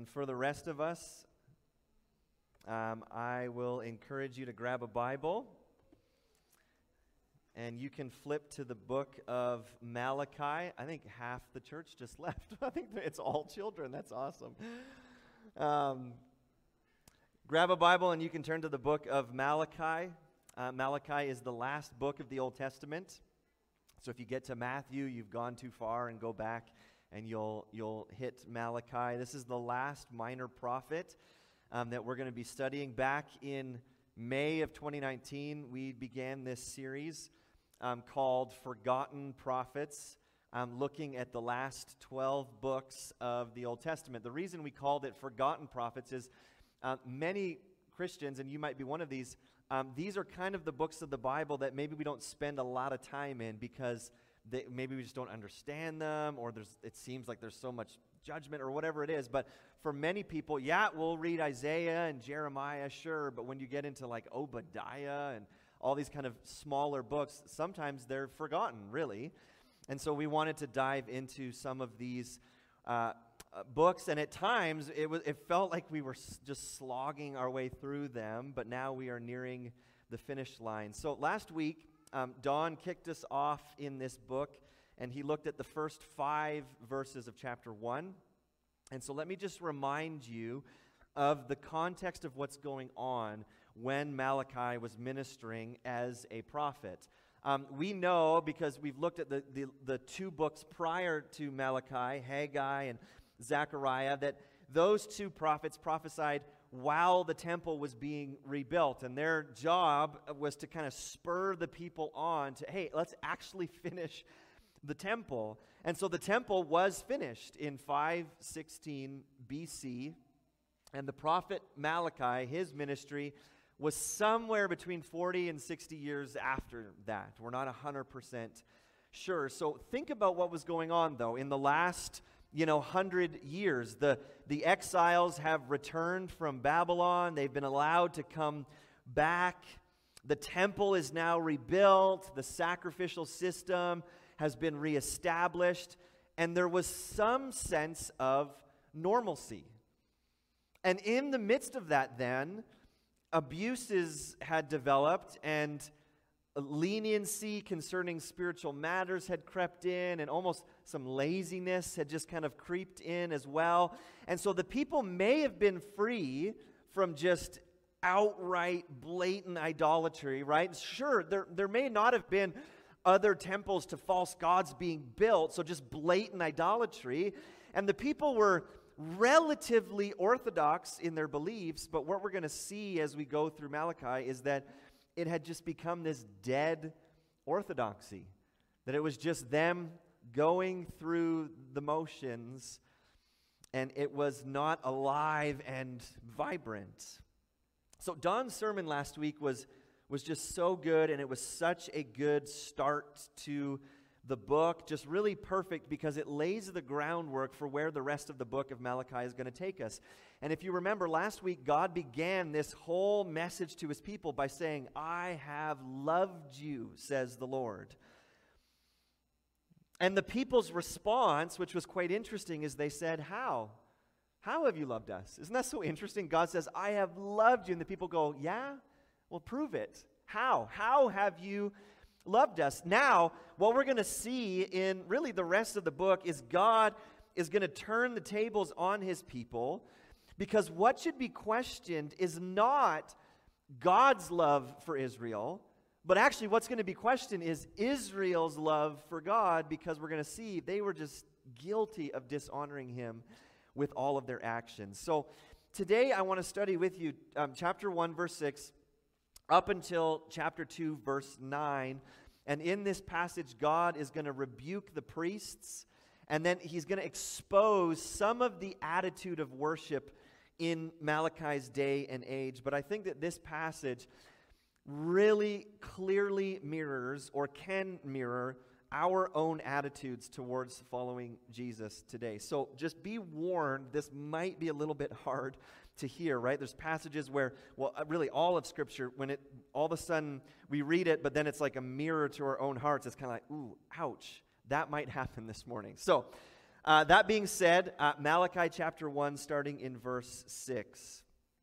And for the rest of us, I will encourage you to grab a Bible, and you can flip to the book of Malachi. I think half the church just left. I think it's all children. That's awesome. Grab a Bible, and you can turn to the book of Malachi. Malachi is the last book of the Old Testament. So if you get to Matthew, you've gone too far, and go back, and you'll hit Malachi. This is the last minor prophet that we're going to be studying. Back in May of 2019, we began this series called Forgotten Prophets, looking at the last 12 books of the Old Testament. The reason we called it Forgotten Prophets is many Christians, and you might be one of these are kind of the books of the Bible that maybe we don't spend a lot of time in because maybe we just don't understand them, or it seems like there's so much judgment or whatever it is. But for many people, yeah, we'll read Isaiah and Jeremiah, sure, but when you get into like Obadiah and all these kind of smaller books, sometimes they're forgotten, really. And so we wanted to dive into some of these books, and at times it felt like we were just slogging our way through them, but now we are nearing the finish line. So last week, Don kicked us off in this book, and he looked at the first 5 verses of chapter 1. And so let me just remind you of the context of what's going on when Malachi was ministering as a prophet. We know, because we've looked at the 2 books prior to Malachi, Haggai and Zechariah, that those 2 prophets prophesied while the temple was being rebuilt, and their job was to kind of spur the people on to, hey, let's actually finish the temple. And so the temple was finished in 516 BC, and the prophet Malachi, his ministry was somewhere between 40 and 60 years after that. We're not 100% sure. So think about what was going on, though, in the last 100 years. The exiles have returned from Babylon. They've been allowed to come back. The temple is now rebuilt. The sacrificial system has been reestablished. And there was some sense of normalcy. And in the midst of that, then, abuses had developed, and leniency concerning spiritual matters had crept in, and almost some laziness had just kind of creeped in as well. And so the people may have been free from just outright blatant idolatry, right? Sure, there may not have been other temples to false gods being built, so just blatant idolatry. And the people were relatively orthodox in their beliefs, but what we're going to see as we go through Malachi is that it had just become this dead orthodoxy, that it was just them going through the motions, and it was not alive and vibrant. So Don's sermon last week was just so good, and it was such a good start to the book, just really perfect because it lays the groundwork for where the rest of the book of Malachi is going to take us. And if you remember last week, God began this whole message to his people by saying, I have loved you, says the Lord. And the people's response, which was quite interesting, is they said, how? How have you loved us? Isn't that so interesting? God says, I have loved you. And the people go, yeah? Well, prove it. How? How have you loved us? Now, what we're going to see in really the rest of the book is God is going to turn the tables on his people, because what should be questioned is not God's love for Israel, but actually what's going to be questioned is Israel's love for God, because we're going to see they were just guilty of dishonoring him with all of their actions. So today I want to study with you chapter 1, verse 6, up until chapter 2, verse 9. And in this passage, God is going to rebuke the priests, and then he's going to expose some of the attitude of worship in Malachi's day and age. But I think that this passage really clearly mirrors, or can mirror, our own attitudes towards following Jesus today. So just be warned, this might be a little bit hard to hear, right? There's passages where, well, really all of Scripture, when it all of a sudden we read it, but then it's like a mirror to our own hearts. It's kind of like, ooh, ouch, that might happen this morning. So That being said, Malachi chapter 1, starting in verse 6.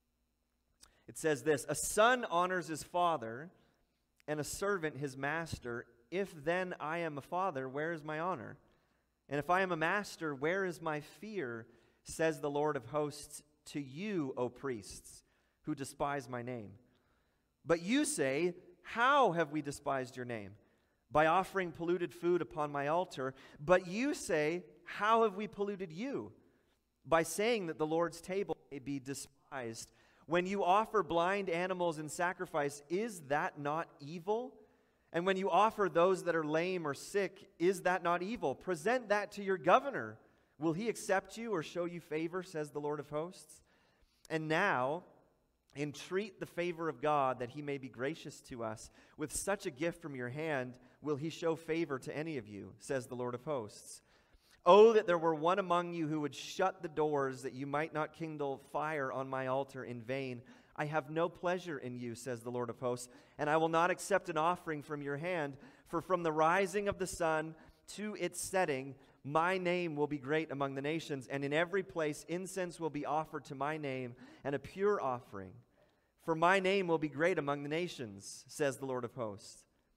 It says this, "A son honors his father, and a servant his master. If then I am a father, where is my honor? And if I am a master, where is my fear? Says the Lord of hosts to you, O priests, who despise my name. But you say, how have we despised your name? By offering polluted food upon my altar. But you say, how have we polluted you? By saying that the Lord's table may be despised. When you offer blind animals in sacrifice, is that not evil? And when you offer those that are lame or sick, is that not evil? Present that to your governor. Will he accept you or show you favor, says the Lord of hosts? And now, entreat the favor of God that he may be gracious to us. With such a gift from your hand, will he show favor to any of you, says the Lord of hosts. Oh, that there were one among you who would shut the doors, that you might not kindle fire on my altar in vain. I have no pleasure in you, says the Lord of hosts, and I will not accept an offering from your hand. For from the rising of the sun to its setting, my name will be great among the nations, and in every place incense will be offered to my name, and a pure offering. For my name will be great among the nations, says the Lord of hosts.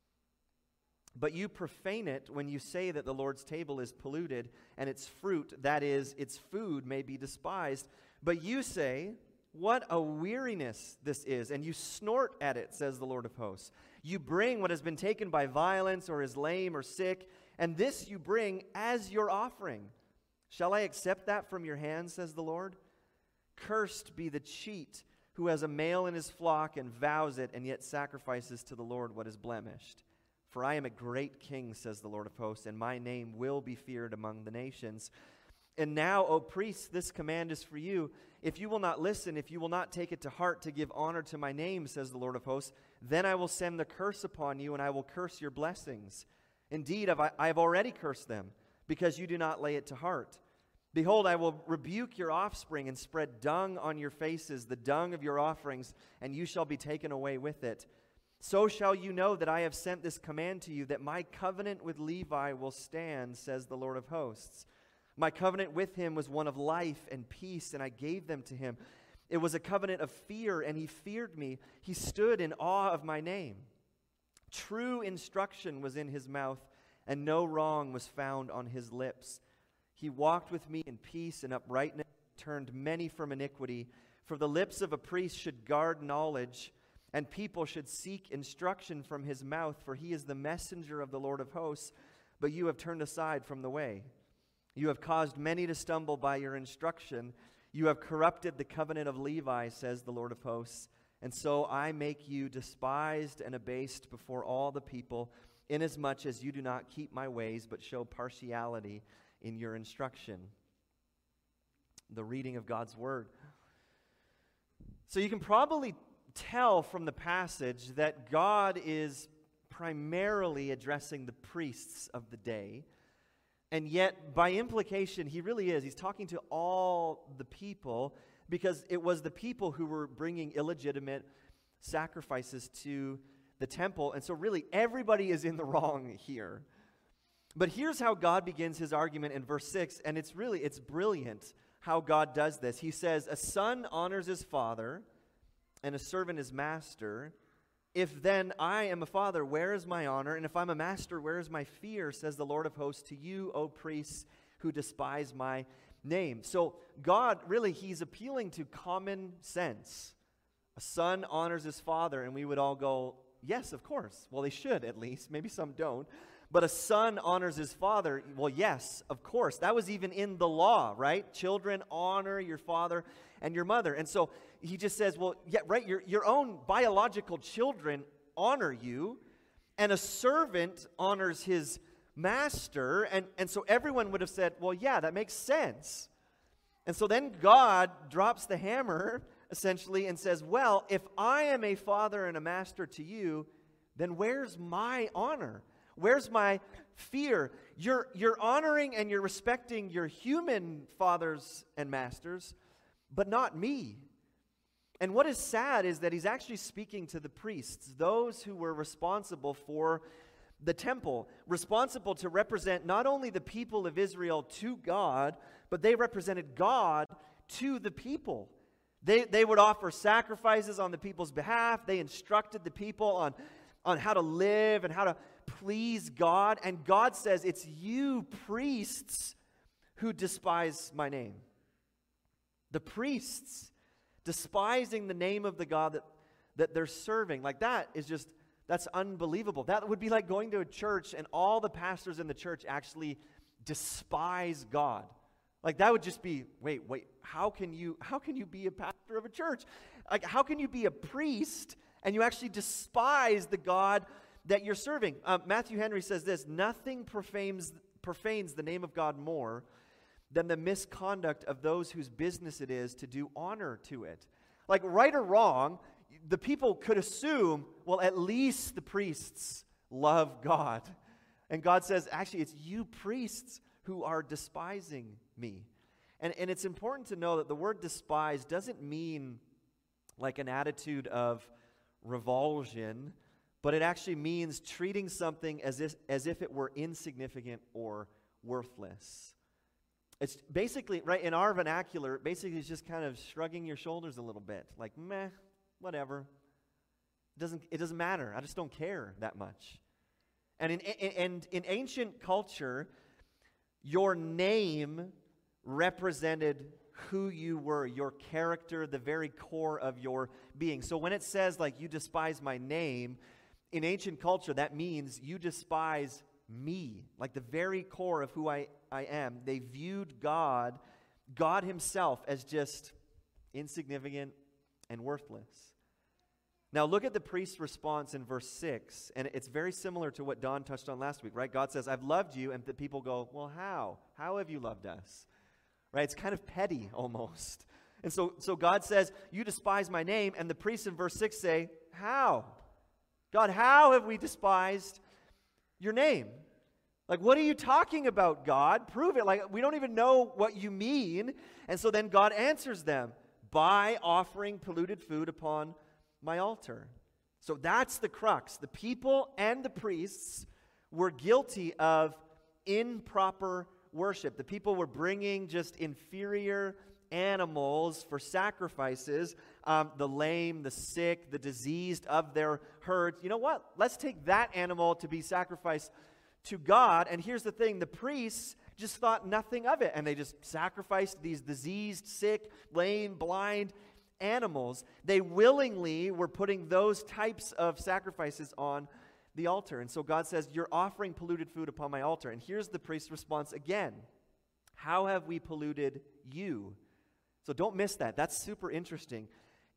But you profane it when you say that the Lord's table is polluted, and its fruit, that is, its food, may be despised. But you say, what a weariness this is, and you snort at it, says the Lord of hosts. You bring what has been taken by violence, or is lame or sick, and this you bring as your offering. Shall I accept that from your hand, says the Lord? Cursed be the cheat who has a male in his flock and vows it, and yet sacrifices to the Lord what is blemished. For I am a great king, says the Lord of hosts, and my name will be feared among the nations. And now, O priests, this command is for you. If you will not listen, if you will not take it to heart to give honor to my name, says the Lord of hosts, then I will send the curse upon you, and I will curse your blessings. Indeed, I have already cursed them, because you do not lay it to heart. Behold, I will rebuke your offspring and spread dung on your faces, the dung of your offerings, and you shall be taken away with it. So shall you know that I have sent this command to you, that my covenant with Levi will stand, says the Lord of hosts. My covenant with him was one of life and peace, and I gave them to him. It was a covenant of fear, and he feared me. He stood in awe of my name. True instruction was in his mouth, and no wrong was found on his lips. He walked with me in peace and uprightness, turned many from iniquity. For the lips of a priest should guard knowledge, and people should seek instruction from his mouth, for he is the messenger of the Lord of hosts. But you have turned aside from the way. You have caused many to stumble by your instruction. You have corrupted the covenant of Levi, says the Lord of hosts. And so I make you despised and abased before all the people, inasmuch as you do not keep my ways, but show partiality in your instruction. The reading of God's word. So you can probably tell from the passage that God is primarily addressing the priests of the day, and yet by implication he really is. He's talking to all the people, because it was the people who were bringing illegitimate sacrifices to the temple, and so really everybody is in the wrong here. But here's how God begins his argument in verse 6, and it's brilliant how God does this. He says, a son honors his father, and a servant his master. If then I am a father, where is my honor? And if I'm a master, where is my fear? Says the Lord of hosts to you, O priests, who despise my name. So God, really, he's appealing to common sense. A son honors his father, and we would all go, yes, of course. Well, they should at least. Maybe some don't. But a son honors his father. Well, yes, of course. That was even in the law, right? Children, honor your father and your mother. And so he just says, well, yeah, right, your own biological children honor you, and a servant honors his master. And so everyone would have said, well, yeah, that makes sense. And so then God drops the hammer, essentially, and says, well, if I am a father and a master to you, then where's my honor? Where's my fear? You're honoring and you're respecting your human fathers and masters, but not me. And what is sad is that he's actually speaking to the priests, those who were responsible for the temple, responsible to represent not only the people of Israel to God, but they represented God to the people. They would offer sacrifices on the people's behalf. They instructed the people on how to live and how to please God. And God says, it's you priests who despise my name. The priests despising the name of the God that they're serving. Like that is just, that's unbelievable. That would be like going to a church and all the pastors in the church actually despise God. Like that would just be, wait, how can you be a pastor of a church? Like how can you be a priest and you actually despise the God that you're serving? Matthew Henry says this: nothing profanes the name of God more than the misconduct of those whose business it is to do honor to it. Like right or wrong, the people could assume, well, at least the priests love God. And God says, actually, it's you priests who are despising me. And it's important to know that the word despise doesn't mean like an attitude of revulsion, but it actually means treating something as if it were insignificant or worthless. It's basically, right, in our vernacular, basically it's just kind of shrugging your shoulders a little bit, like, meh, whatever. It doesn't matter. I just don't care that much. And in ancient culture, your name represented who you were, your character, the very core of your being. So when it says, like, you despise my name, in ancient culture, that means you despise me, like the very core of who I am. They viewed God himself, as just insignificant and worthless. Now look at the priest's response in verse 6, and it's very similar to what Don touched on last week, right? God says, I've loved you, and the people go, well, how? How have you loved us? Right? It's kind of petty almost. And so God says, you despise my name, and the priests in verse 6 say, how? God, how have we despised your name? Like, what are you talking about, God? Prove it. Like, we don't even know what you mean. And so then God answers them by offering polluted food upon my altar. So that's the crux. The people and the priests were guilty of improper worship. The people were bringing just inferior animals for sacrifices, the lame, the sick, the diseased of their herds. You know what? Let's take that animal to be sacrificed to God. And here's the thing, the priests just thought nothing of it, and they just sacrificed these diseased, sick, lame, blind animals. They willingly were putting those types of sacrifices on the altar. And so God says, you're offering polluted food upon my altar. And here's the priest's response again. How have we polluted you? So don't miss that. That's super interesting.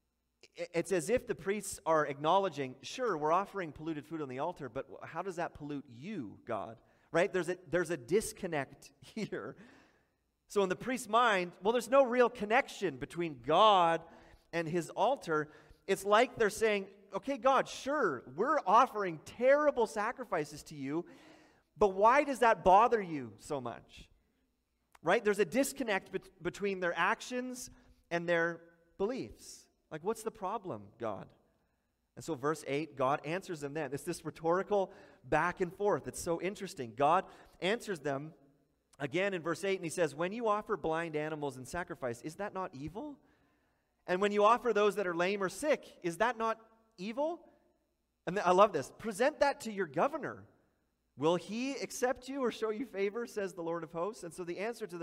It's as if the priests are acknowledging, sure, we're offering polluted food on the altar, but how does that pollute you, God? Right? There's a disconnect here. So in the priest's mind, well, there's no real connection between God and his altar. It's like they're saying, okay, God, sure, we're offering terrible sacrifices to you, but why does that bother you so much? Right? There's a disconnect between their actions and their beliefs. Like, what's the problem, God? And so verse 8, God answers them then. It's this rhetorical back and forth. It's so interesting. God answers them again in verse 8, and he says, when you offer blind animals in sacrifice, is that not evil? And when you offer those that are lame or sick, is that not evil? And I love this. Present that to your governor. Will he accept you or show you favor, says the Lord of hosts? And so the answer to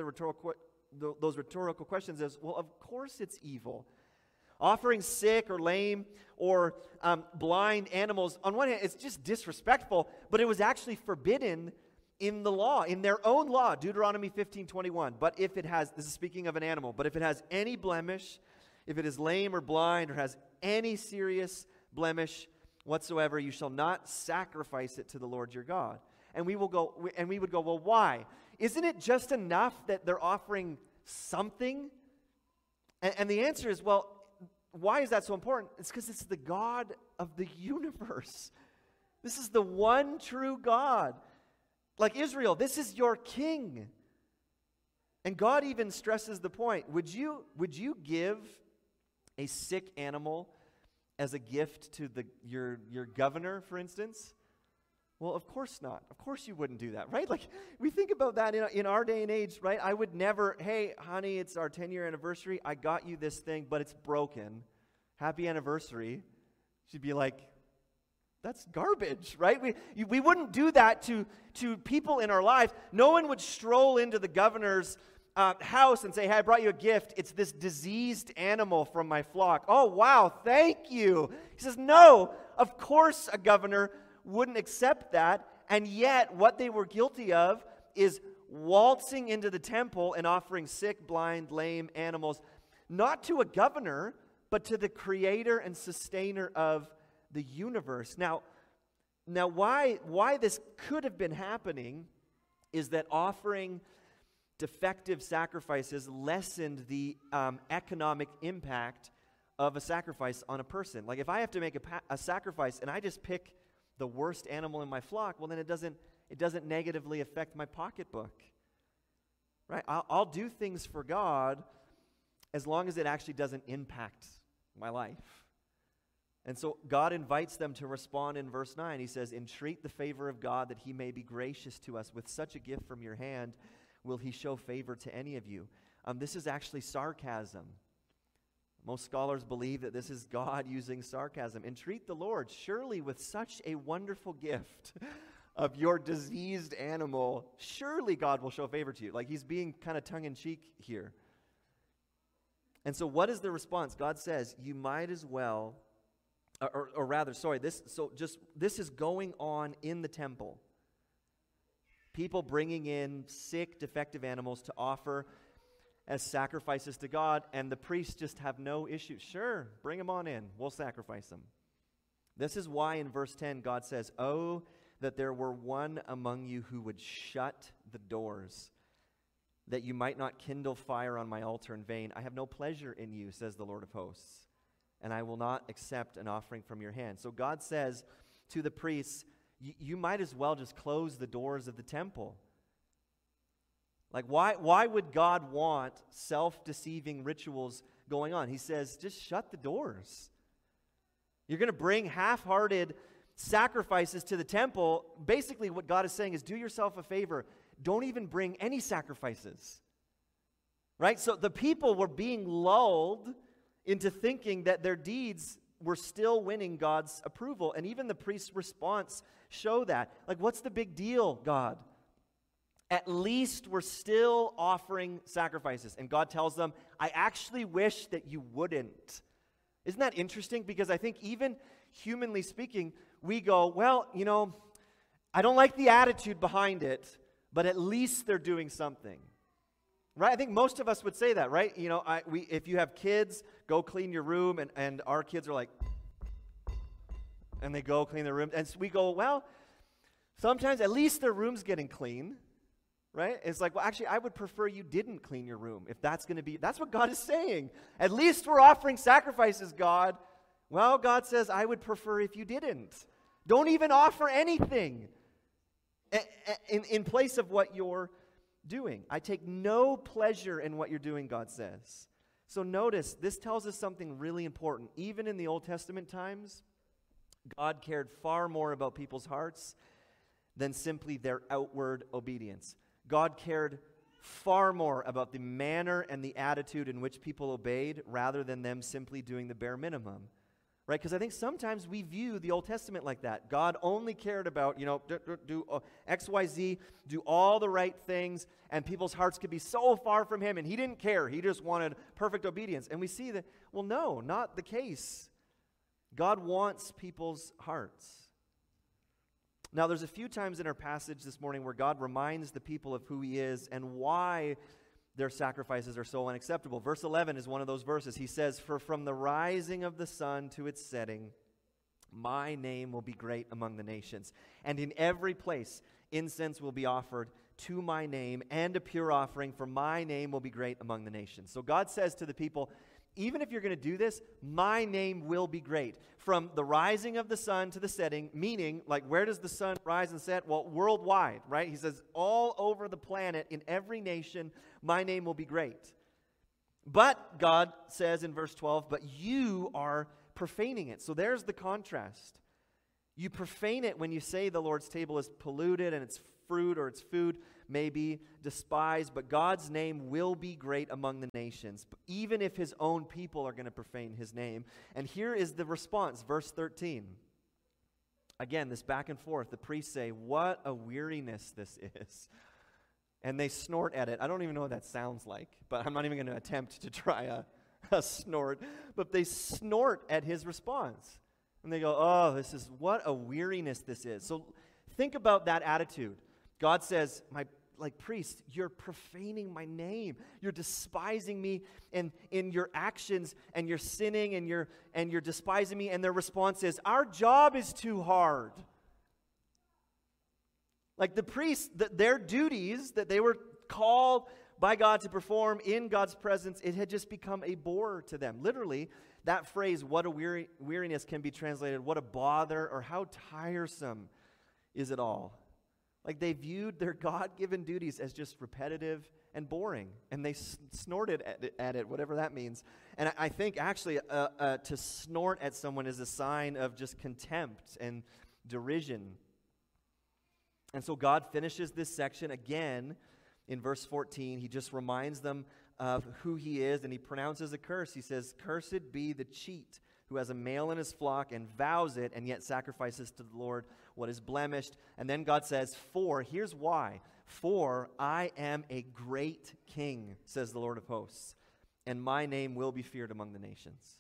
those rhetorical questions is, well, of course it's evil. Offering sick or lame or blind animals, on one hand, it's just disrespectful, but it was actually forbidden in the law, in their own law, Deuteronomy 15:21. But if it has, this is speaking of an animal, but if it has any blemish, if it is lame or blind or has any serious blemish whatsoever, you shall not sacrifice it to the Lord your God. And we would go, well, why? Isn't it just enough that they're offering something? And the answer is, well, why is that so important? It's because it's the God of the universe. This is the one true God. Like Israel, this is your king. And God even stresses the point. Would you give a sick animal as a gift to your governor, for instance? Well, of course not. Of course you wouldn't do that, right? Like, we think about that in our day and age, right? I would never, hey, honey, it's our 10-year anniversary. I got you this thing, but it's broken. Happy anniversary. She'd be like, that's garbage, right? We wouldn't do that to people in our lives. No one would stroll into the governor's house and say, hey, I brought you a gift. It's this diseased animal from my flock. Oh, wow, thank you. He says, no, of course a governor wouldn't accept that, and yet what they were guilty of is waltzing into the temple and offering sick, blind, lame animals, not to a governor, but to the creator and sustainer of the universe. Now why this could have been happening is that offering defective sacrifices lessened the economic impact of a sacrifice on a person. Like if I have to make a sacrifice and I just pick the worst animal in my flock, well then it doesn't negatively affect my pocketbook, right? I'll do things for God as long as it actually doesn't impact my life. And so God invites them to respond in verse 9. He says, entreat the favor of God that he may be gracious to us. With such a gift from your hand, will he show favor to any of you? This is actually sarcasm. Most scholars believe that this is God using sarcasm. Entreat the Lord, surely with such a wonderful gift of your diseased animal, surely God will show favor to you. Like he's being kind of tongue-in-cheek here. And so what is the response? God says, you might as well, this is going on in the temple. People bringing in sick, defective animals to offer as sacrifices to God, and the priests just have no issue. Sure, bring them on in. We'll sacrifice them. This is why in verse 10 God says, oh, that there were one among you who would shut the doors, that you might not kindle fire on my altar in vain. I have no pleasure in you, says the Lord of hosts, and I will not accept an offering from your hand. So God says to the priests, you might as well just close the doors of the temple. Like, why would God want self-deceiving rituals going on? He says, just shut the doors. You're going to bring half-hearted sacrifices to the temple. Basically, what God is saying is, do yourself a favor. Don't even bring any sacrifices. Right? So the people were being lulled into thinking that their deeds were still winning God's approval. And even the priest's response show that. Like, what's the big deal, God? At least we're still offering sacrifices. And God tells them, I actually wish that you wouldn't. Isn't that interesting? Because I think even humanly speaking, we go, well, I don't like the attitude behind it, but at least they're doing something. Right? I think most of us would say that, right? If you have kids, go clean your room, and our kids are like, and they go clean their room. And so we go, well, sometimes at least their room's getting clean. Right? It's like, well, actually, I would prefer you didn't clean your room if that's going to be, that's what God is saying. At least we're offering sacrifices, God. Well, God says, I would prefer if you didn't. Don't even offer anything in place of what you're doing. I take no pleasure in what you're doing, God says. So notice, this tells us something really important. Even in the Old Testament times, God cared far more about people's hearts than simply their outward obedience. God cared far more about the manner and the attitude in which people obeyed rather than them simply doing the bare minimum. Right? Because I think sometimes we view the Old Testament like that. God only cared about, do X, Y, Z, do all the right things, and people's hearts could be so far from him, and he didn't care. He just wanted perfect obedience. And we see that, well, no, not the case. God wants people's hearts. Now, there's a few times in our passage this morning where God reminds the people of who he is and why their sacrifices are so unacceptable. Verse 11 is one of those verses. He says, for from the rising of the sun to its setting, my name will be great among the nations. And in every place, incense will be offered to my name, and a pure offering, for my name will be great among the nations. So God says to the people, even if you're going to do this, my name will be great. From the rising of the sun to the setting, meaning, like, where does the sun rise and set? Well, worldwide, right? He says, all over the planet, in every nation, my name will be great. But, God says in verse 12, but you are profaning it. So there's the contrast. You profane it when you say the Lord's table is polluted and its fruit or its food may be despised, but God's name will be great among the nations, even if his own people are going to profane his name. And here is the response, verse 13. Again, this back and forth. The priests say, "What a weariness this is." And they snort at it. I don't even know what that sounds like, but I'm not even going to attempt to try a snort. But they snort at his response. And they go, "Oh, what a weariness this is." So think about that attitude. God says, priest, you're profaning my name. You're despising me in your actions, and you're sinning, and you're despising me. And their response is, "Our job is too hard." Like the priests, their duties that they were called by God to perform in God's presence, it had just become a bore to them. Literally, that phrase, "what a weariness," can be translated, "what a bother," or "how tiresome is it all." Like they viewed their God-given duties as just repetitive and boring, and they snorted at it, whatever that means. And I think actually to snort at someone is a sign of just contempt and derision. And so God finishes this section again in verse 14. He just reminds them of who he is, and he pronounces a curse. He says, "Cursed be the cheat who has a male in his flock and vows it, and yet sacrifices to the Lord what is blemished." And then God says, here's why. "For I am a great king, says the Lord of hosts, and my name will be feared among the nations."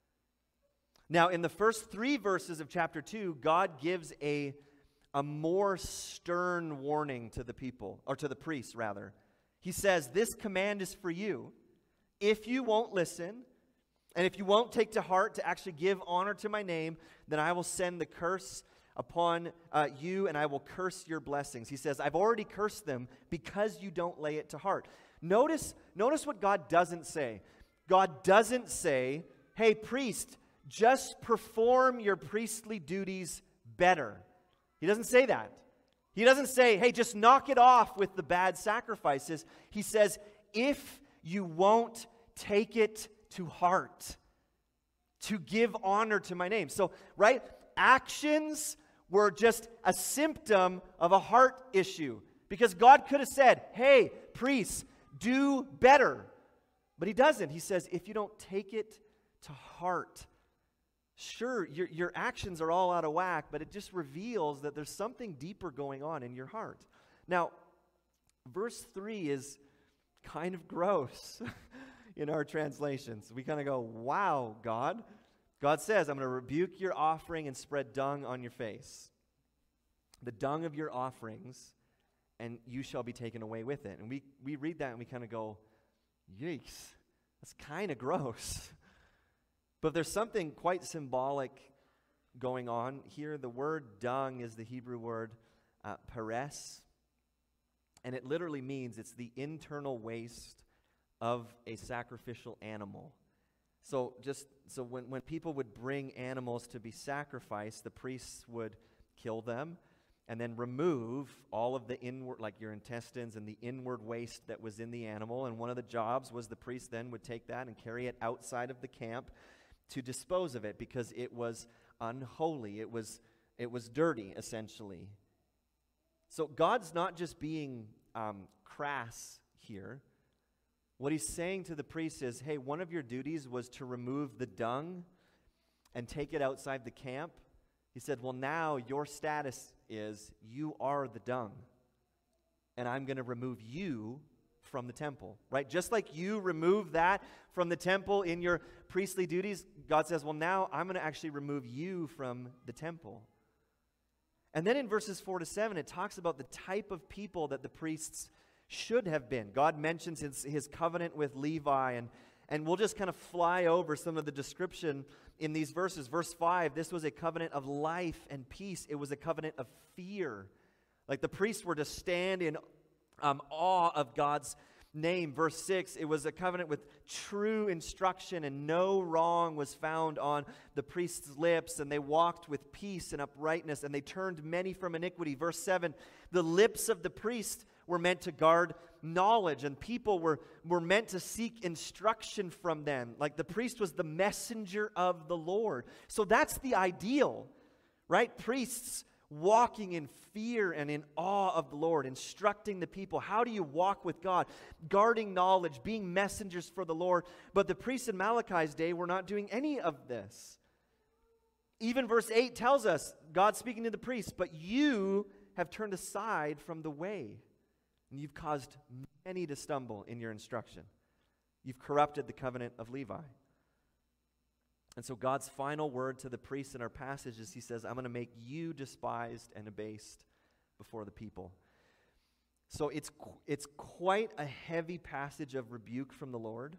Now, in the first 3 verses of chapter 2, God gives a more stern warning to the people, or to the priests, rather. He says, "This command is for you. If you won't listen, and if you won't take to heart to actually give honor to my name, then I will send the curse upon you, and I will curse your blessings." He says, "I've already cursed them because you don't lay it to heart." Notice what God doesn't say. God doesn't say, "Hey, priest, just perform your priestly duties better." He doesn't say that. He doesn't say, "Hey, just knock it off with the bad sacrifices." He says, "If you won't take it to heart to give honor to my name." So, right, actions were just a symptom of a heart issue. Because God could have said, "Hey, priests, do better." But he doesn't. He says, if you don't take it to heart, sure, your actions are all out of whack, but it just reveals that there's something deeper going on in your heart. Now, verse 3 is kind of gross in our translations. We kind of go, "Wow, God." God says, "I'm going to rebuke your offering and spread dung on your face. The dung of your offerings, and you shall be taken away with it." And we read that and we kind of go, yikes, that's kind of gross. But there's something quite symbolic going on here. The word dung is the Hebrew word peres, and it literally means it's the internal waste of a sacrificial animal. So when people would bring animals to be sacrificed, the priests would kill them and then remove all of the inward, like your intestines and the inward waste that was in the animal. And one of the jobs was the priest then would take that and carry it outside of the camp to dispose of it, because it was unholy. It was dirty, essentially. So God's not just being crass here. What he's saying to the priests is, hey, one of your duties was to remove the dung and take it outside the camp. He said, well, now your status is you are the dung, and I'm going to remove you from the temple, right? Just like you remove that from the temple in your priestly duties, God says, well, now I'm going to actually remove you from the temple. And then in verses 4-7, it talks about the type of people that the priests should have been. God mentions his covenant with Levi, and we'll just kind of fly over some of the description in these verses. Verse 5, this was a covenant of life and peace. It was a covenant of fear. Like the priests were to stand in awe of God's name. Verse 6, it was a covenant with true instruction, and no wrong was found on the priest's lips, and they walked with peace and uprightness, and they turned many from iniquity. Verse 7, the lips of the priest were meant to guard knowledge, and people were meant to seek instruction from them. Like the priest was the messenger of the Lord. So that's the ideal, right? Priests walking in fear and in awe of the Lord, instructing the people. How do you walk with God? Guarding knowledge, being messengers for the Lord. But the priests in Malachi's day were not doing any of this. Even verse 8 tells us, God speaking to the priests, but you have turned aside from the way, and you've caused many to stumble in your instruction. You've corrupted the covenant of Levi. And so God's final word to the priests in our passage is he says, I'm going to make you despised and abased before the people. So it's quite a heavy passage of rebuke from the Lord.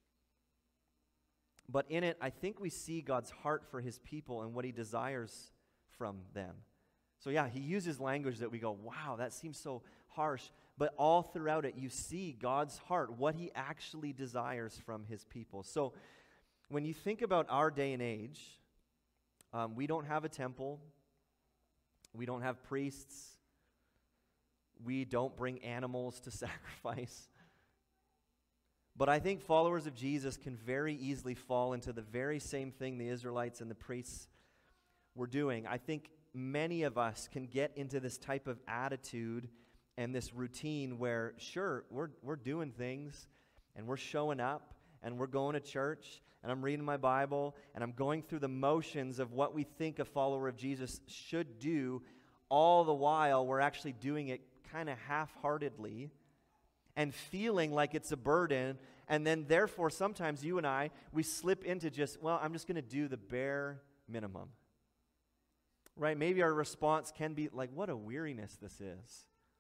But in it, I think we see God's heart for his people and what he desires from them. So yeah, he uses language that we go, wow, that seems so harsh. But all throughout it, you see God's heart, what he actually desires from his people. So when you think about our day and age, we don't have a temple. We don't have priests. We don't bring animals to sacrifice. But I think followers of Jesus can very easily fall into the very same thing the Israelites and the priests were doing. I think many of us can get into this type of attitude and this routine where, sure, we're doing things, and we're showing up, and we're going to church, and I'm reading my Bible, and I'm going through the motions of what we think a follower of Jesus should do, all the while we're actually doing it kind of half-heartedly and feeling like it's a burden, and then therefore sometimes you and I, we slip into just, well, I'm just going to do the bare minimum. Right? Maybe our response can be like, what a weariness this is.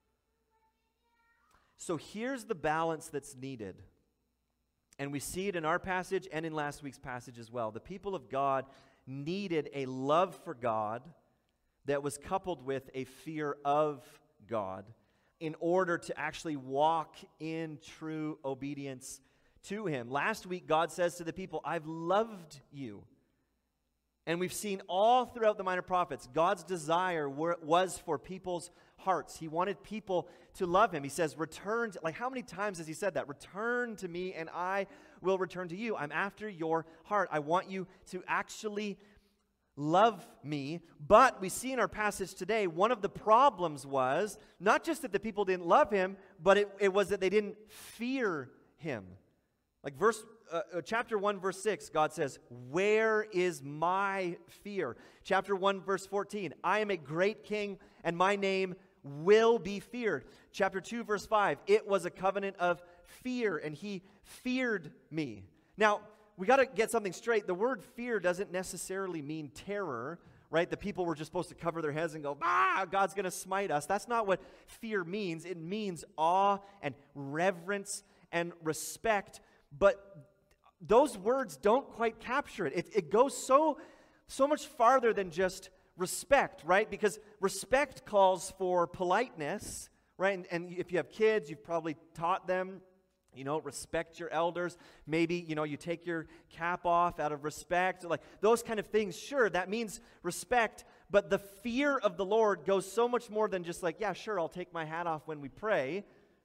So here's the balance that's needed. And we see it in our passage and in last week's passage as well. The people of God needed a love for God that was coupled with a fear of God in order to actually walk in true obedience to him. Last week, God says to the people, I've loved you. And we've seen all throughout the minor prophets, God's desire was for people's hearts. He wanted people to love him. He says, return to, like how many times has he said that? Return to me and I will return to you. I'm after your heart. I want you to actually love me. But we see in our passage today, one of the problems was not just that the people didn't love him, but it was that they didn't fear him. Like chapter 1, verse 6, God says, where is my fear? Chapter 1, verse 14, I am a great king, and my name will be feared. Chapter 2, verse 5, it was a covenant of fear, and he feared me. Now, we got to get something straight. The word fear doesn't necessarily mean terror, right? The people were just supposed to cover their heads and go, God's going to smite us. That's not what fear means. It means awe and reverence and respect. But those words don't quite capture it. It goes so much farther than just respect, right? Because respect calls for politeness, right? And if you have kids, you've probably taught them, respect your elders. Maybe, you take your cap off out of respect. Like those kind of things, sure, that means respect. But the fear of the Lord goes so much more than just like, yeah, sure, I'll take my hat off when we pray.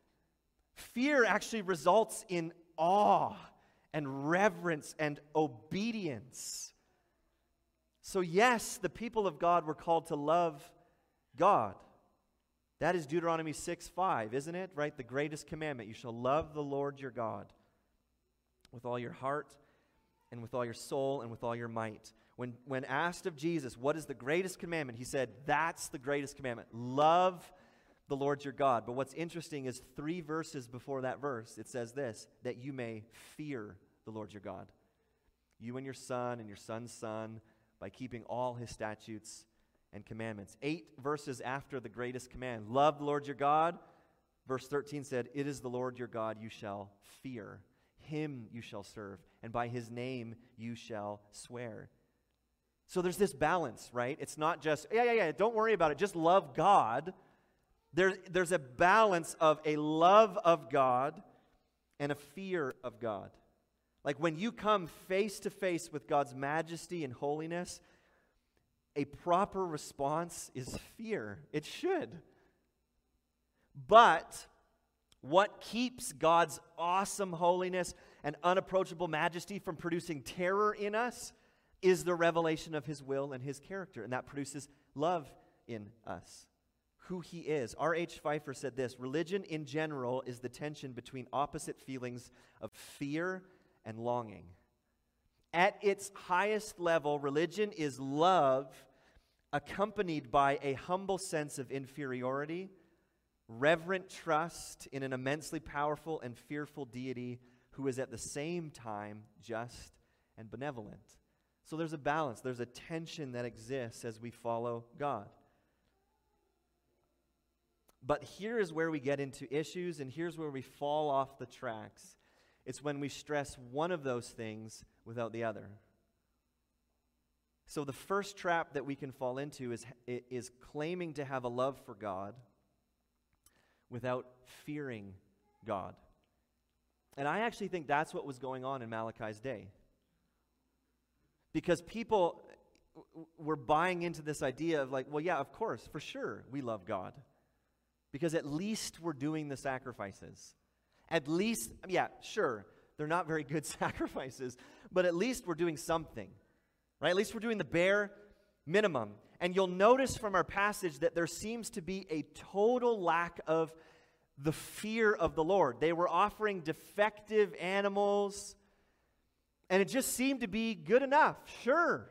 Fear actually results in awe and reverence and obedience. So yes, the people of God were called to love God. That is Deuteronomy 6:5, isn't it? Right? The greatest commandment. You shall love the Lord your God with all your heart and with all your soul and with all your might. When asked of Jesus, what is the greatest commandment? He said, that's the greatest commandment. Love the Lord your God. But what's interesting is 3 verses before that verse, it says this, that you may fear the Lord your God. You and your son's son, by keeping all his statutes and commandments. 8 verses after the greatest command, love the Lord your God. Verse 13 said, it is the Lord your God you shall fear. Him you shall serve, and by his name you shall swear. So there's this balance, right? It's not just, don't worry about it, just love God. There's a balance of a love of God and a fear of God. Like when you come face to face with God's majesty and holiness, a proper response is fear. It should. But what keeps God's awesome holiness and unapproachable majesty from producing terror in us is the revelation of his will and his character, and that produces love in us. Who he is. R.H. Pfeiffer said this: religion in general is the tension between opposite feelings of fear and longing. At its highest level, religion is love accompanied by a humble sense of inferiority, reverent trust in an immensely powerful and fearful deity who is at the same time just and benevolent. So there's a balance, there's a tension that exists as we follow God. But here is where we get into issues, and here's where we fall off the tracks. It's when we stress one of those things without the other. So the first trap that we can fall into is claiming to have a love for God without fearing God. And I actually think that's what was going on in Malachi's day. Because people were buying into this idea of like, well, yeah, of course, for sure, we love God. Because at least we're doing the sacrifices. At least, yeah, sure, they're not very good sacrifices, but at least we're doing something, right? At least we're doing the bare minimum. And you'll notice from our passage that there seems to be a total lack of the fear of the Lord. They were offering defective animals, and it just seemed to be good enough. Sure,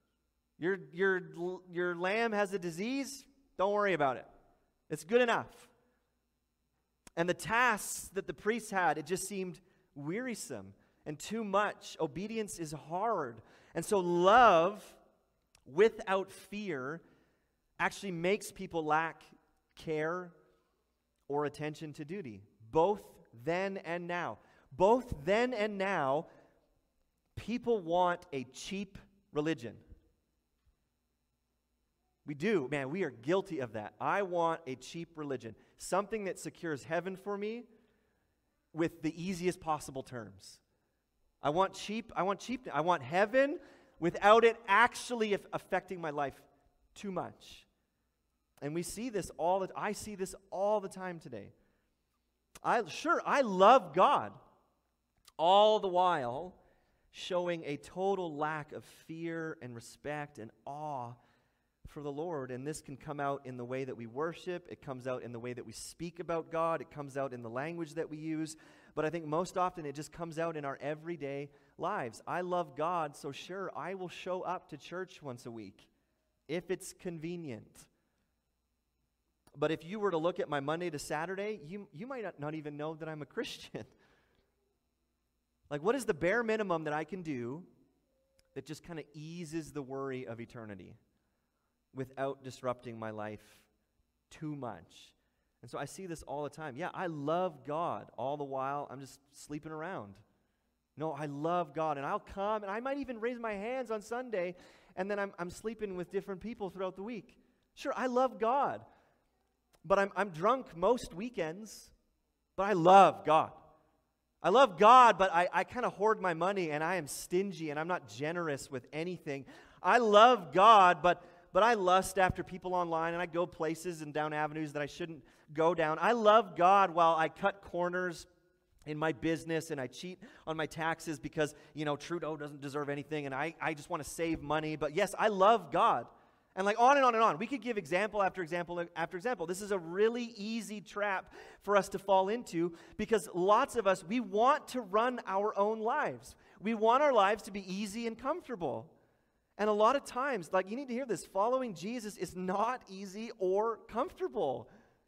your lamb has a disease, don't worry about it. It's good enough. And the tasks that the priests had, it just seemed wearisome and too much. Obedience is hard. And so love without fear actually makes people lack care or attention to duty. Both then and now. Both then and now, people want a cheap religion. We do. Man, we are guilty of that. I want a cheap religion. Something that secures heaven for me with the easiest possible terms. I want cheap. I want heaven without it actually affecting my life too much. And we see this I see this all the time today. I love God, all the while showing a total lack of fear and respect and awe for the Lord. And this can come out in the way that we worship. It comes out in the way that we speak about God. It comes out in the language that we use. But I think most often it just comes out in our everyday lives. I love God, so sure, I will show up to church once a week if it's convenient. But if you were to look at my Monday to Saturday, you might not even know that I'm a Christian. Like, what is the bare minimum that I can do that just kind of eases the worry of eternity without disrupting my life too much? And so I see this all the time. Yeah, I love God. All the while, I'm just sleeping around. No, I love God. And I'll come, and I might even raise my hands on Sunday, and then I'm sleeping with different people throughout the week. Sure, I love God. But I'm drunk most weekends, but I love God. I love God, but I kind of hoard my money, and I am stingy, and I'm not generous with anything. I love God, but I lust after people online, and I go places and down avenues that I shouldn't go down. I love God while I cut corners in my business, and I cheat on my taxes because, Trudeau doesn't deserve anything, and I just want to save money. But yes, I love God. And like on and on and on. We could give example after example after example. This is a really easy trap for us to fall into because lots of us, we want to run our own lives. We want our lives to be easy and comfortable. And a lot of times, like you need to hear this, following Jesus is not easy or comfortable.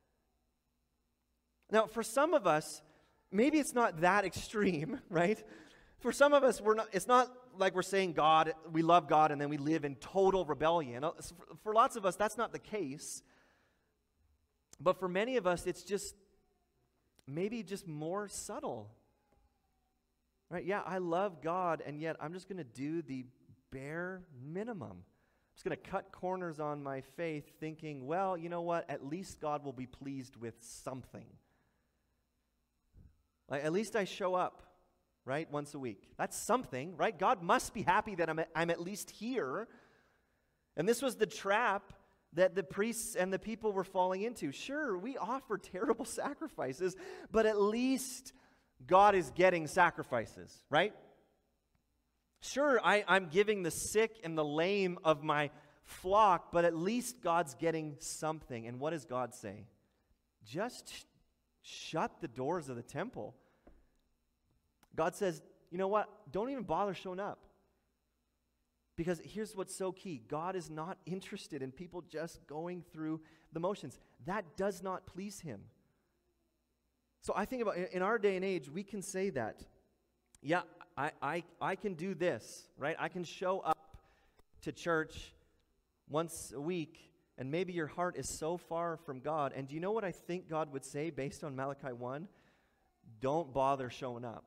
Now, for some of us, maybe it's not that extreme, right? For some of us, it's not like we're saying God, we love God, and then we live in total rebellion. For lots of us, that's not the case. But for many of us, it's just maybe just more subtle. Right? Yeah, I love God, and yet I'm just going to do the bare minimum. I'm just going to cut corners on my faith thinking, well, you know what? At least God will be pleased with something. Like, at least I show up. Right? Once a week. That's something, right? God must be happy that I'm at least here. And this was the trap that the priests and the people were falling into. Sure, we offer terrible sacrifices, but at least God is getting sacrifices, right? Sure, I'm giving the sick and the lame of my flock, but at least God's getting something. And what does God say? Just shut the doors of the temple. God says, you know what? Don't even bother showing up. Because here's what's so key. God is not interested in people just going through the motions. That does not please him. So I think about, in our day and age, we can say that. Yeah, I can do this, right? I can show up to church once a week, and maybe your heart is so far from God. And do you know what I think God would say based on Malachi 1? Don't bother showing up.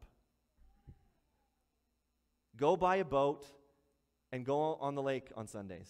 Go buy a boat and go on the lake on Sundays.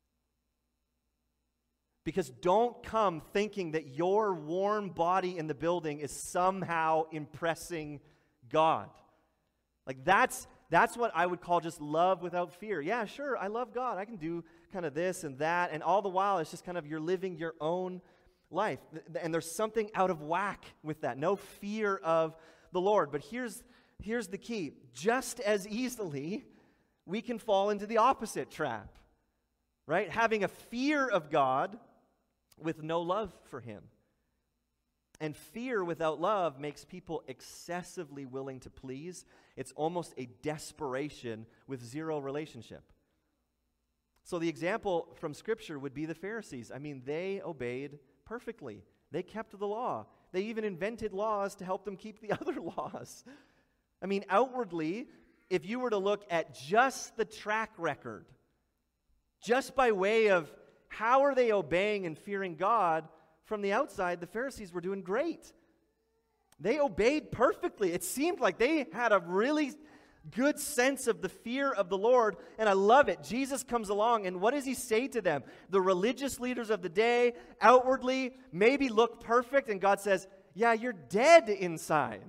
Because don't come thinking that your warm body in the building is somehow impressing God. Like that's what I would call just love without fear. Yeah, sure, I love God. I can do kind of this and that, and all the while it's just kind of you're living your own life. And there's something out of whack with that. No fear of the Lord. But here's the key. Just as easily, we can fall into the opposite trap, right? Having a fear of God with no love for him. And fear without love makes people excessively willing to please. It's almost a desperation with zero relationship. So the example from Scripture would be the Pharisees. I mean, they obeyed perfectly. They kept the law. They even invented laws to help them keep the other laws. I mean, outwardly, if you were to look at just the track record, just by way of how are they obeying and fearing God, from the outside, the Pharisees were doing great. They obeyed perfectly. It seemed like they had a really good sense of the fear of the Lord, and I love it. Jesus comes along, and what does he say to them? The religious leaders of the day, outwardly, maybe look perfect, and God says, yeah, you're dead inside.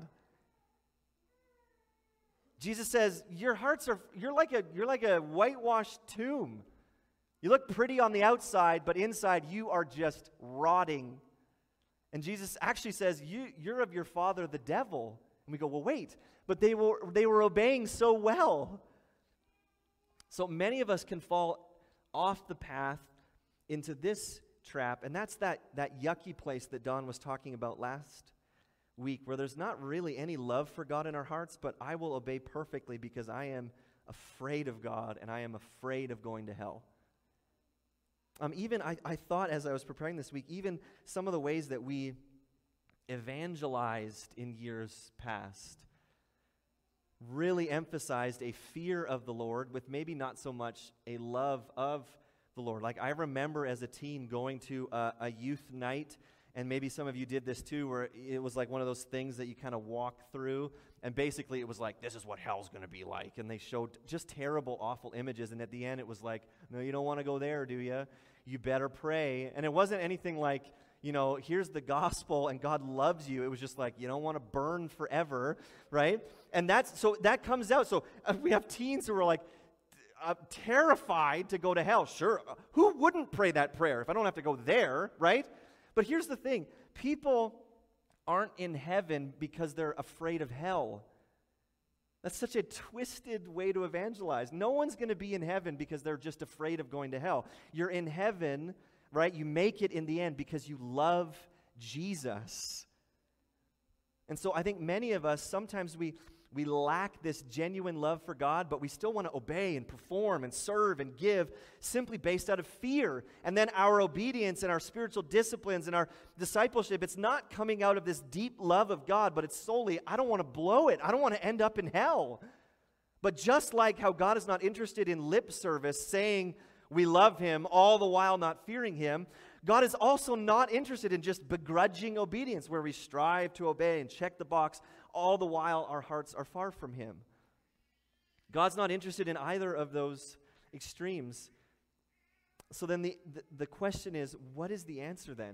Jesus says, your hearts are, you're like a whitewashed tomb. You look pretty on the outside, but inside you are just rotting. And Jesus actually says, you're of your father, the devil. And we go, well, wait, but they were obeying so well. So many of us can fall off the path into this trap, and that's that yucky place that Don was talking about last week, where there's not really any love for God in our hearts, but I will obey perfectly because I am afraid of God, and I am afraid of going to hell. I thought as I was preparing this week, even some of the ways that we evangelized in years past really emphasized a fear of the Lord with maybe not so much a love of the Lord. Like I remember as a teen going to a youth night, and maybe some of you did this too, where it was like one of those things that you kind of walk through, and basically it was like, this is what hell's going to be like, and they showed just terrible, awful images, and at the end it was like, no, you don't want to go there, do you? You better pray. And it wasn't anything like, you know, here's the gospel and God loves you. It was just like, you don't want to burn forever, right? And that comes out. So we have teens who are like terrified to go to hell. Sure, who wouldn't pray that prayer if I don't have to go there, right? But here's the thing. People aren't in heaven because they're afraid of hell. That's such a twisted way to evangelize. No one's going to be in heaven because they're just afraid of going to hell. You're in heaven, right? You make it in the end because you love Jesus. And so I think many of us, sometimes we lack this genuine love for God, but we still want to obey and perform and serve and give simply based out of fear. And then our obedience and our spiritual disciplines and our discipleship, it's not coming out of this deep love of God, but it's solely, I don't want to blow it. I don't want to end up in hell. But just like how God is not interested in lip service, saying we love him, all the while not fearing him, God is also not interested in just begrudging obedience, where we strive to obey and check the box, all the while our hearts are far from him. God's not interested in either of those extremes. So then the question is, what is the answer then?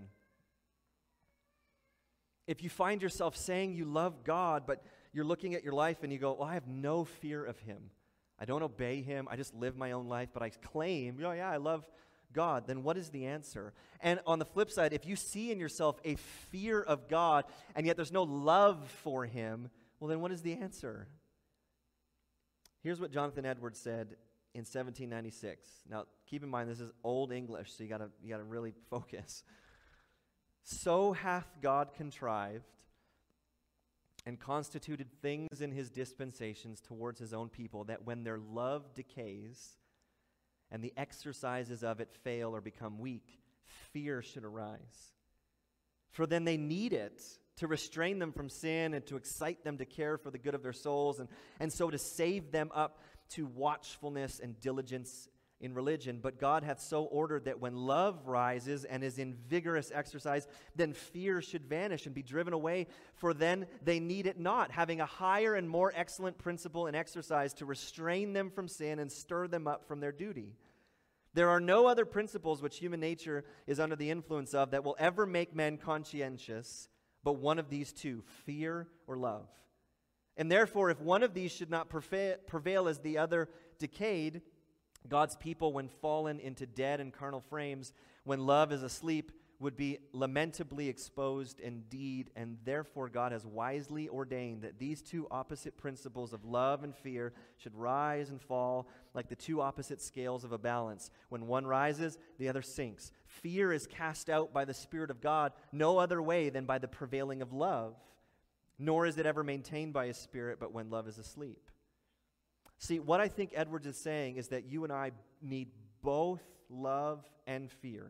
If you find yourself saying you love God, but you're looking at your life and you go, well, I have no fear of him. I don't obey him. I just live my own life, but I claim, oh yeah, I love God, then what is the answer? And on the flip side, if you see in yourself a fear of God, and yet there's no love for him, well then what is the answer? Here's what Jonathan Edwards said in 1796. Now, keep in mind, this is Old English, so you gotta really focus. So hath God contrived and constituted things in his dispensations towards his own people, that when their love decays and the exercises of it fail or become weak, fear should arise. For then they need it to restrain them from sin and to excite them to care for the good of their souls, and so to save them up to watchfulness and diligence in religion. But God hath so ordered that when love rises and is in vigorous exercise, then fear should vanish and be driven away, for then they need it not, having a higher and more excellent principle in exercise to restrain them from sin and stir them up from their duty. There are no other principles which human nature is under the influence of that will ever make men conscientious, but one of these two, fear or love. And therefore, if one of these should not prevail as the other decayed, God's people, when fallen into dead and carnal frames, when love is asleep, would be lamentably exposed indeed, and therefore God has wisely ordained that these two opposite principles of love and fear should rise and fall like the two opposite scales of a balance. When one rises, the other sinks. Fear is cast out by the Spirit of God no other way than by the prevailing of love, nor is it ever maintained by His Spirit but when love is asleep. See, what I think Edwards is saying is that you and I need both love and fear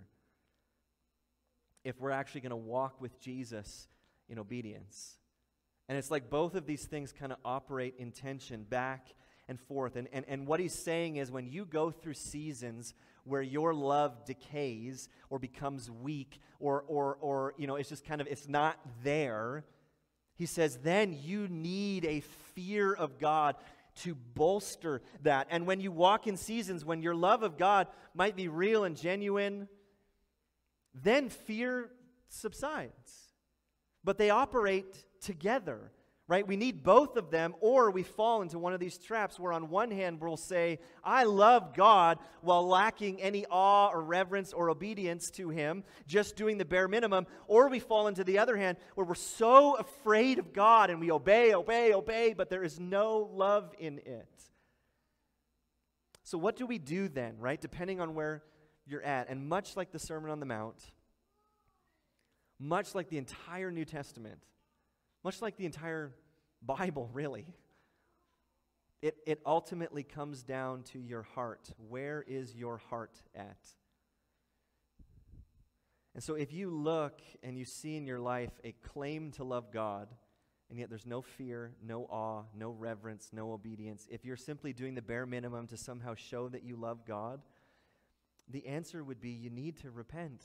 if we're actually going to walk with Jesus in obedience. And it's like both of these things kind of operate in tension back and forth. And what he's saying is when you go through seasons where your love decays or becomes weak or it's just kind of, it's not there, he says then you need a fear of God to bolster that. And when you walk in seasons when your love of God might be real and genuine, then fear subsides. But they operate together, right? We need both of them, or we fall into one of these traps where on one hand we'll say, I love God, while lacking any awe or reverence or obedience to Him, just doing the bare minimum. Or we fall into the other hand where we're so afraid of God and we obey, but there is no love in it. So what do we do then, right? Depending on where you're at. And much like the Sermon on the Mount, much like the entire New Testament, much like the entire Bible, really, it ultimately comes down to your heart. Where is your heart at? And so if you look and you see in your life a claim to love God, and yet there's no fear, no awe, no reverence, no obedience, if you're simply doing the bare minimum to somehow show that you love God, the answer would be you need to repent.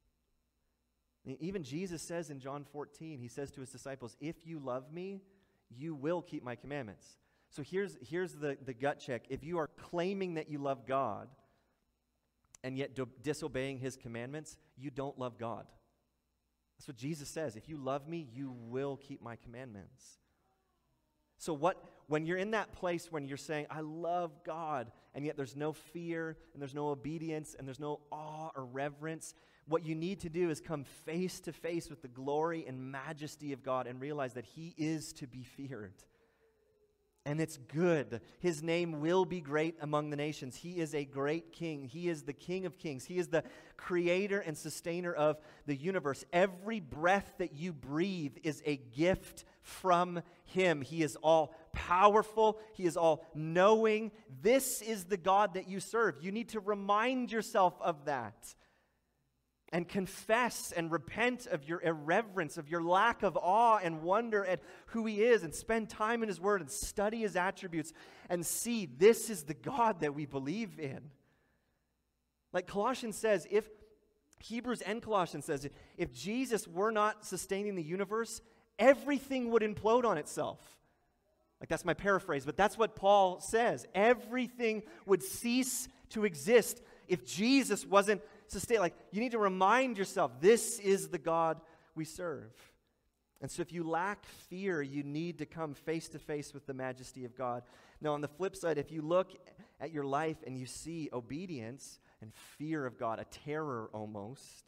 Even Jesus says in John 14, he says to his disciples, if you love me, you will keep my commandments. So here's the gut check. If you are claiming that you love God and yet disobeying his commandments, you don't love God. That's what Jesus says. If you love me, you will keep my commandments. So when you're in that place when you're saying, I love God, and yet there's no fear, and there's no obedience, and there's no awe or reverence, what you need to do is come face to face with the glory and majesty of God and realize that He is to be feared. And it's good. His name will be great among the nations. He is a great king. He is the King of kings. He is the creator and sustainer of the universe. Every breath that you breathe is a gift from Him. He is all powerful. He is all knowing. This is the God that you serve. You need to remind yourself of that. And confess and repent of your irreverence, of your lack of awe and wonder at who He is, and spend time in His Word and study His attributes and see this is the God that we believe in. Like Colossians says, Hebrews and Colossians says, if Jesus were not sustaining the universe, everything would implode on itself. Like that's my paraphrase, but that's what Paul says. Everything would cease to exist if Jesus wasn't sustain. Like, you need to remind yourself, this is the God we serve. And so if you lack fear, you need to come face to face with the majesty of God. Now, on the flip side, if you look at your life and you see obedience and fear of God, a terror almost,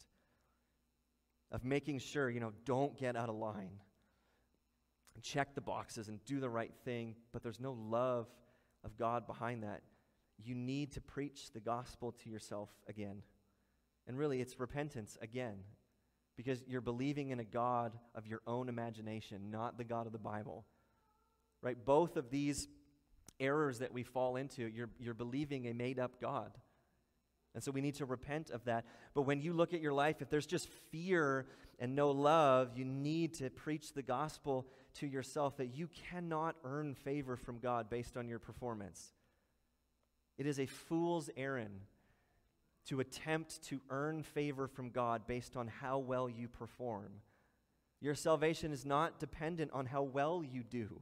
of making sure, don't get out of line, and check the boxes and do the right thing, but there's no love of God behind that, you need to preach the gospel to yourself again. And really, it's repentance again, because you're believing in a God of your own imagination, not the God of the Bible. Right? Both of these errors that we fall into, you're believing a made-up God. And so we need to repent of that. But when you look at your life, if there's just fear and no love, you need to preach the gospel to yourself that you cannot earn favor from God based on your performance. It is a fool's errand to attempt to earn favor from God based on how well you perform. Your salvation is not dependent on how well you do.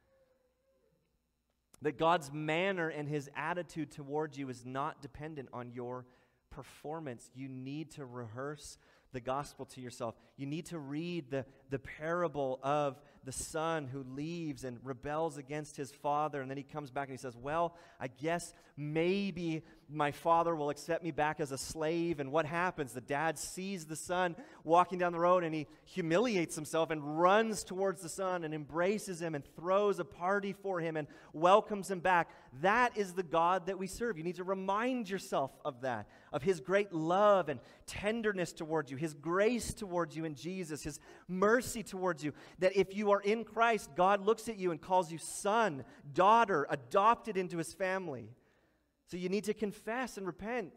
That God's manner and his attitude towards you is not dependent on your performance. You need to rehearse the gospel to yourself. You need to read the parable of the son who leaves and rebels against his father, and then he comes back and he says, well, I guess maybe my father will accept me back as a slave. And what happens? The dad sees the son walking down the road, and he humiliates himself and runs towards the son and embraces him and throws a party for him and welcomes him back. That is the God that we serve. You need to remind yourself of that, of his great love and tenderness towards you, his grace towards you in Jesus, his mercy towards you, that if you are in Christ, God looks at you and calls you son, daughter, adopted into his family. So you need to confess and repent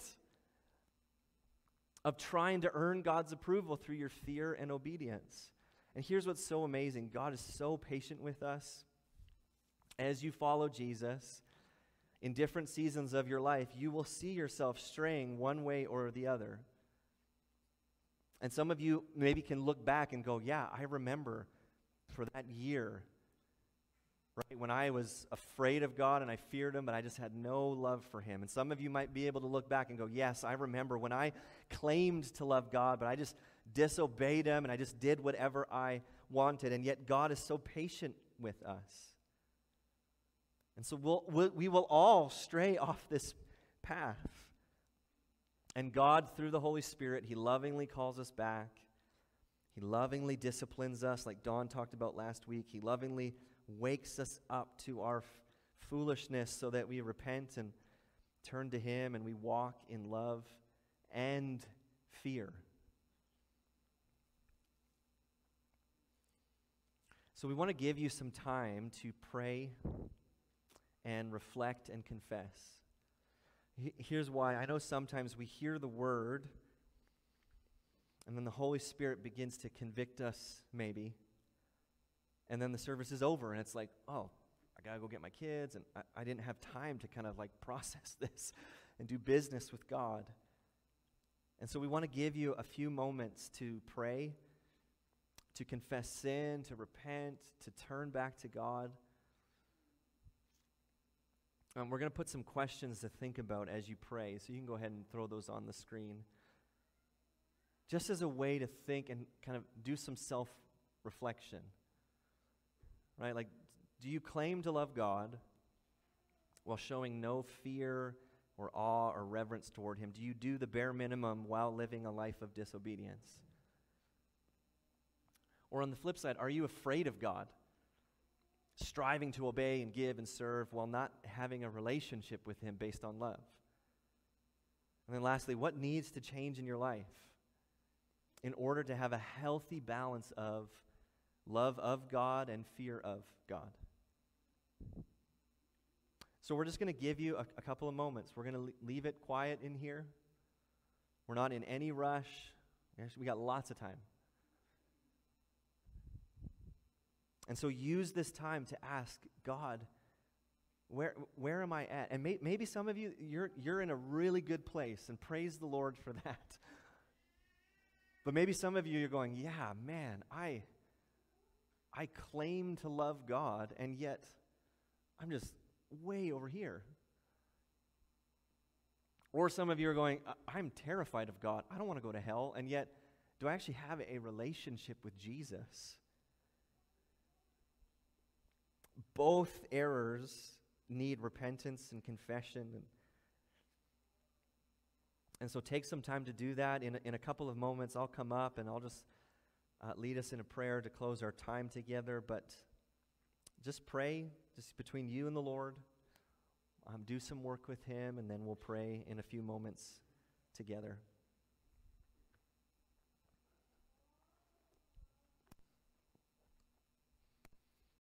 of trying to earn God's approval through your fear and obedience. And here's what's so amazing. God is so patient with us. As you follow Jesus, in different seasons of your life, you will see yourself straying one way or the other. And some of you maybe can look back and go, yeah, I remember for that year, right, when I was afraid of God and I feared him, but I just had no love for him. And some of you might be able to look back and go, yes, I remember when I claimed to love God, but I just disobeyed him and I just did whatever I wanted. And yet God is so patient with us. And so we will all stray off this path. And God, through the Holy Spirit, he lovingly calls us back. He lovingly disciplines us, like Don talked about last week. He lovingly wakes us up to our foolishness so that we repent and turn to him and we walk in love and fear. So we want to give you some time to pray and reflect and confess. Here's why. I know sometimes we hear the word and then the Holy Spirit begins to convict us maybe. And then the service is over and it's like, oh, I got to go get my kids, and I didn't have time to kind of like process this and do business with God. And so we want to give you a few moments to pray, to confess sin, to repent, to turn back to God. We're going to put some questions to think about as you pray, so you can go ahead and throw those on the screen. Just as a way to think and kind of do some self-reflection. Right? Like, do you claim to love God while showing no fear or awe or reverence toward him? Do you do the bare minimum while living a life of disobedience? Or on the flip side, are you afraid of God, striving to obey and give and serve while not having a relationship with him based on love? And then lastly, what needs to change in your life in order to have a healthy balance of love of God and fear of God? So we're just going to give you a couple of moments. We're going to leave it quiet in here. We're not in any rush. We got lots of time. And so use this time to ask God, where am I at? And maybe some of you, you're in a really good place, and praise the Lord for that. But maybe some of you, you're going, yeah, man, I claim to love God, and yet I'm just way over here. Or some of you are going, I'm terrified of God. I don't want to go to hell, and yet do I actually have a relationship with Jesus? Both errors need repentance and confession. And so take some time to do that. In a couple of moments, I'll come up and I'll just lead us in a prayer to close our time together. But just pray, just between you and the Lord. do some work with him, and then we'll pray in a few moments together.